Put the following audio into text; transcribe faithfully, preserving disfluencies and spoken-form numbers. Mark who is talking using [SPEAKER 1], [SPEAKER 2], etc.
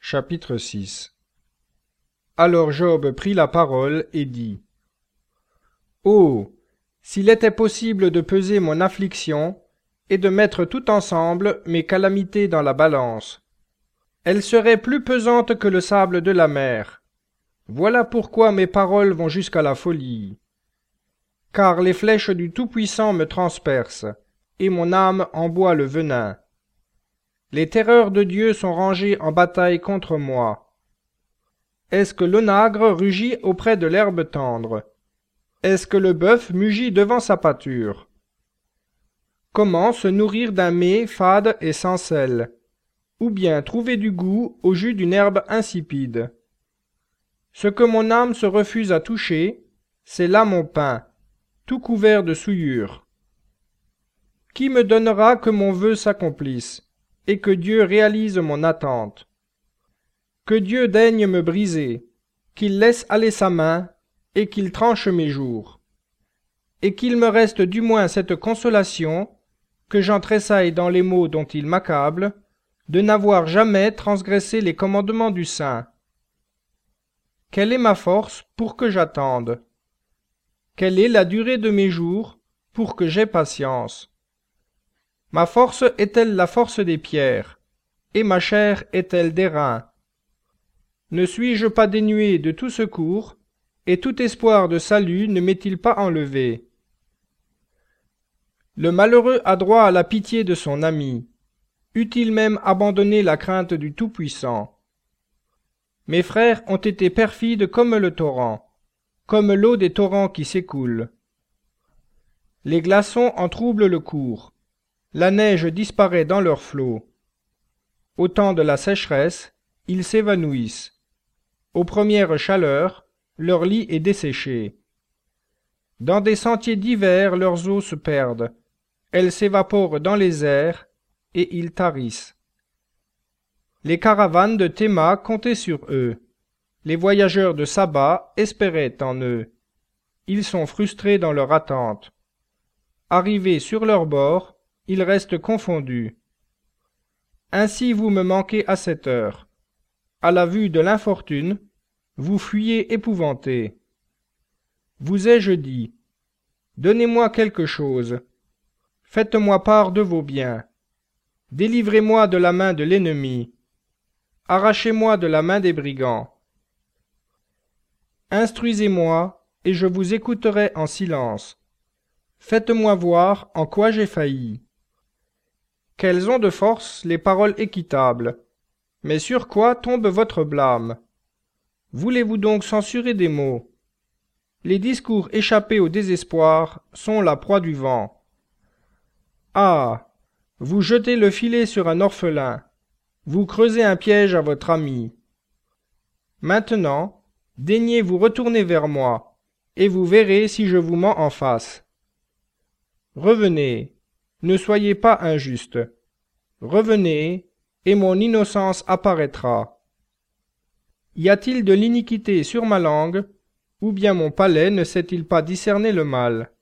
[SPEAKER 1] Chapitre six. Alors Job prit la parole et dit : Oh, s'il était possible de peser mon affliction et de mettre tout ensemble mes calamités dans la balance, elles seraient plus pesantes que le sable de la mer. Voilà pourquoi mes paroles vont jusqu'à la folie. Car les flèches du Tout-Puissant me transpercent, et mon âme en boit le venin. Les terreurs de Dieu sont rangées en bataille contre moi. Est-ce que l'onagre rugit auprès de l'herbe tendre? Est-ce que le bœuf mugit devant sa pâture? Comment se nourrir d'un mets fade et sans sel, ou bien trouver du goût au jus d'une herbe insipide? Ce que mon âme se refuse à toucher, c'est là mon pain, tout couvert de souillures. Qui me donnera que mon vœu s'accomplisse, et que Dieu réalise mon attente? Que Dieu daigne me briser, qu'il laisse aller sa main, et qu'il tranche mes jours. Et qu'il me reste du moins cette consolation, que j'en tressaille dans les maux dont il m'accable, de n'avoir jamais transgressé les commandements du Saint. Quelle est ma force pour que j'attende? Quelle est la durée de mes jours pour que j'aie patience? Ma force est-elle la force des pierres, et ma chair est-elle des reins? Ne suis-je pas dénué de tout secours, et tout espoir de salut ne m'est-il pas enlevé? Le malheureux a droit à la pitié de son ami. Eût-il même abandonné la crainte du Tout-Puissant? Mes frères ont été perfides comme le torrent, comme l'eau des torrents qui s'écoulent. Les glaçons en troublent le cours, la neige disparaît dans leurs flots. Au temps de la sécheresse, ils s'évanouissent. Aux premières chaleurs, leur lit est desséché. Dans des sentiers divers, leurs eaux se perdent. Elles s'évaporent dans les airs, et ils tarissent. Les caravanes de Théma comptaient sur eux. Les voyageurs de Saba espéraient en eux. Ils sont frustrés dans leur attente. Arrivés sur leur bord, ils restent confondus. Ainsi vous me manquez à cette heure. À la vue de l'infortune, vous fuyez épouvantés. Vous ai-je dit : donnez-moi quelque chose. Faites-moi part de vos biens. Délivrez-moi de la main de l'ennemi. Arrachez-moi de la main des brigands. Instruisez-moi, et je vous écouterai en silence. Faites-moi voir en quoi j'ai failli. Qu'elles ont de force les paroles équitables, mais sur quoi tombe votre blâme? Voulez-vous donc censurer des mots? Les discours échappés au désespoir sont la proie du vent. Ah! Vous jetez le filet sur un orphelin, vous creusez un piège à votre ami. Maintenant, daignez vous retourner vers moi, et vous verrez si je vous mens en face. Revenez, ne soyez pas injuste. Revenez, et mon innocence apparaîtra. Y a-t-il de l'iniquité sur ma langue, ou bien mon palais ne sait-il pas discerner le mal?